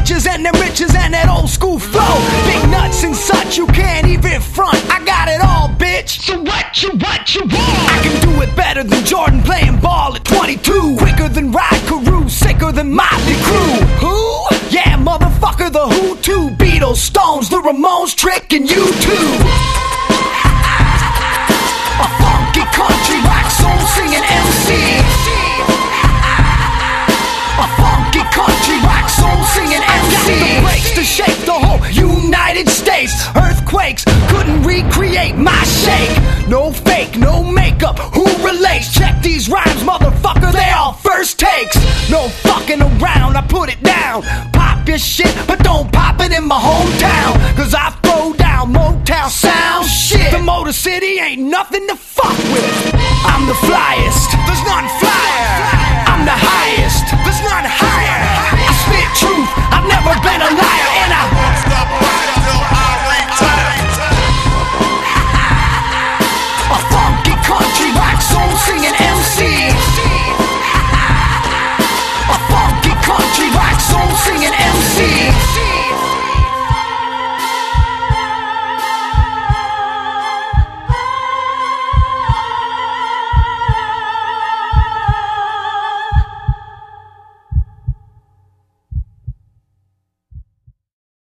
bitches and them riches and that old school flow. Big nuts and such, you can't even front. I got it all, bitch. So what you want? I can do it better than Jordan playing ball at 22. Quicker than Ride Carew, sicker than Motley Crue. Who? Yeah, motherfucker, the Who too. Beatles, Stones, the Ramones, Trick, and you too. A funky country rock soul singing MC. A funky country rock soul singing MC. Got the breaks to shake the whole United States. Earthquakes couldn't recreate my shake. No fake, no makeup, who relates? Check these rhymes, motherfucker, they all first takes. No fucking around, I put it down. Pop your shit, but don't pop it in my hometown. Cause I throw down Motown sound shit. The Motor City ain't nothing to